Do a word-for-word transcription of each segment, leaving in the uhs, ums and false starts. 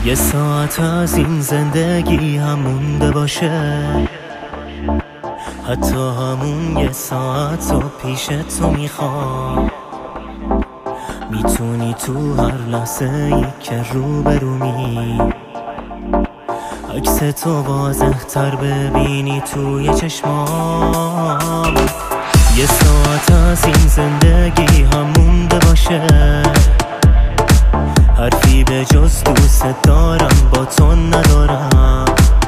یه ساعت از این زندگی هم مونده باشه، حتی همون یه ساعت رو پیش تو میخوام. میتونی تو هر لحظه ای که روبرومی عکس تو واضح تر ببینی توی چشمام. یه ساعت از این زندگی هم مونده باشه، حرفی به جز دوست دارم با تو ندارم.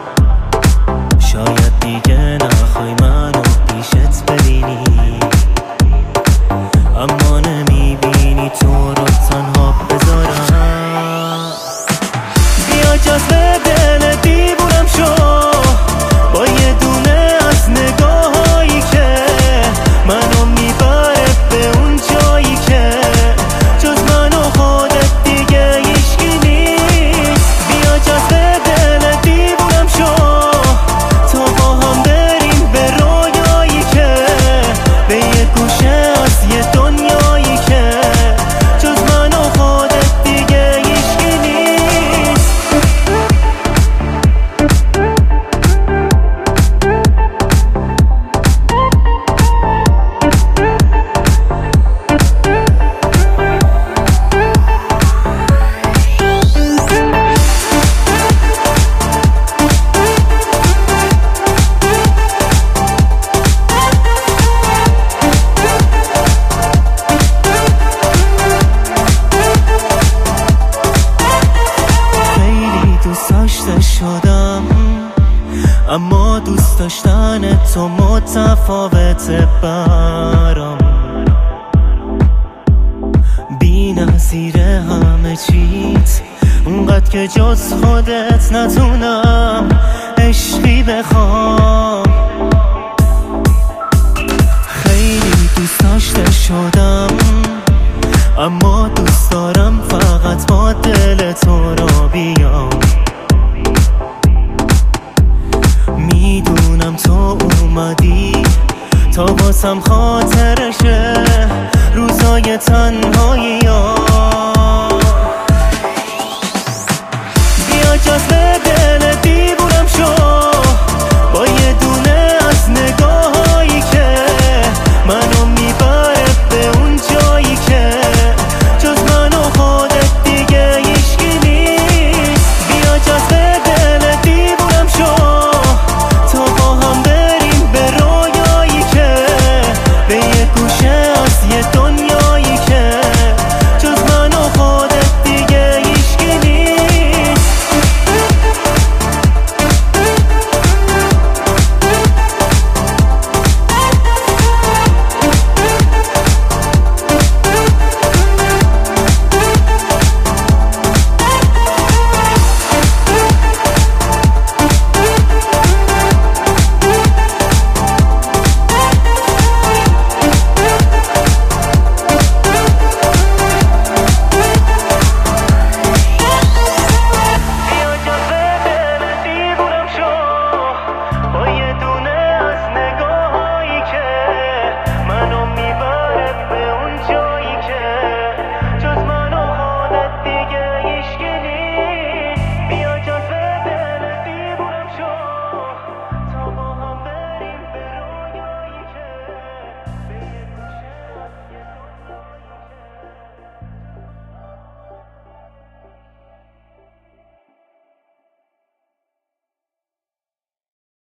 شاید دیگه نخوای منو پیشت ببینی، اما نمیبینی تو رو تنها بذارم. بیا جذب دل دیوونم شو با یه دونه از نگاهایی که منو میبره به اون جایی که جز من و خودت دیگه هیچکی نیست. بیا جذب دل دیوونم شو تا با هم بریم به رویایی که به یه گوشه از یه دنیایی که جز من و خودت دیگه هیچکی نیست. شدم اما دوست داشتن تو متفاوته برام، بی نظیر همه چیز، اونقدر که جز خودت نتونم عشقی بخوام. خیلی دوست داشته شدم اما دوست دارم فقط با دل تو را بیام. میدونم تو اومدی تا واسم خواهی